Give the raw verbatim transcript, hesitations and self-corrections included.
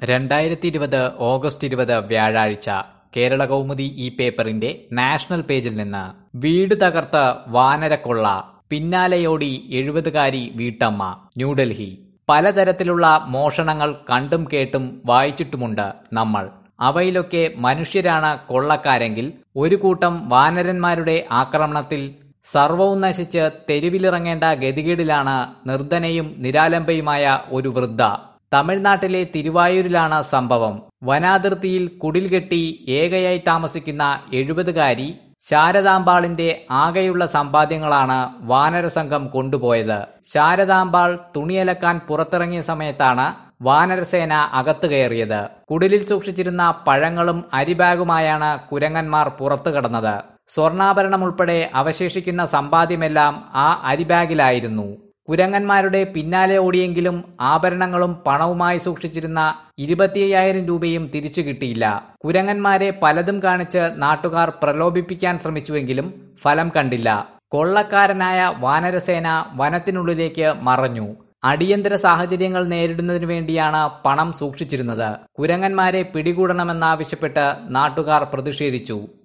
രണ്ടായിരത്തി ഇരുപത് ഓഗസ്റ്റ് ഇരുപത് വ്യാഴാഴ്ച കേരള കൗമുദി ഈ പേപ്പറിന്റെ നാഷണൽ പേജിൽ നിന്ന് വീട് തകർത്ത് വാനരക്കൊള്ള പിന്നാലെയോടി എഴുപതുകാരി വീട്ടമ്മ. ന്യൂഡൽഹി. പലതരത്തിലുള്ള മോഷണങ്ങൾ കണ്ടും കേട്ടും വായിച്ചിട്ടുമുണ്ട് നമ്മൾ. അവയിലൊക്കെ മനുഷ്യരാണ് കൊള്ളക്കാരെങ്കിൽ ഒരു കൂട്ടം വാനരന്മാരുടെ ആക്രമണത്തിൽ സർവവും നശിച്ച് തെരുവിലിറങ്ങേണ്ട ഗതികേടിലാണ് നിർധനയും നിരാലംബയുമായ ഒരു വൃദ്ധ. തമിഴ്നാട്ടിലെ തിരുവായൂരിലാണ് സംഭവം. വനാതിർത്തിയിൽ കുടിൽ കെട്ടി ഏകയായി താമസിക്കുന്ന എഴുപതുകാരി ശാരദാമ്പാളിന്റെ ആകെയുള്ള സമ്പാദ്യങ്ങളാണ് വാനരസംഘം കൊണ്ടുപോയത്. ശാരദാമ്പാൾ തുണിയലക്കാൻ പുറത്തിറങ്ങിയ സമയത്താണ് വാനരസേന അകത്തു കയറിയത്. കുടിലിൽ സൂക്ഷിച്ചിരുന്ന പഴങ്ങളും അരിബാഗുമായാണ് കുരങ്ങന്മാർ പുറത്തു കടന്നത്. സ്വർണ്ണാഭരണം ഉൾപ്പെടെ അവശേഷിക്കുന്ന സമ്പാദ്യമെല്ലാം ആ അരിബാഗിലായിരുന്നു. കുരങ്ങന്മാരുടെ പിന്നാലെ ഓടിയെങ്കിലും ആഭരണങ്ങളും പണവുമായി സൂക്ഷിച്ചിരുന്ന ഇരുപത്തിയ്യായിരം രൂപയും തിരിച്ചു കിട്ടിയില്ല. കുരങ്ങന്മാരെ പലതും കാണിച്ച് നാട്ടുകാർ പ്രലോഭിപ്പിക്കാൻ ശ്രമിച്ചുവെങ്കിലും ഫലം കണ്ടില്ല. കൊള്ളക്കാരനായ വാനരസേന വനത്തിനുള്ളിലേക്ക് മറഞ്ഞു. അടിയന്തര സാഹചര്യങ്ങൾ നേരിടുന്നതിനു വേണ്ടിയാണ് പണം സൂക്ഷിച്ചിരുന്നത്. കുരങ്ങന്മാരെ പിടികൂടണമെന്നാവശ്യപ്പെട്ട് നാട്ടുകാർ പ്രതിഷേധിച്ചു.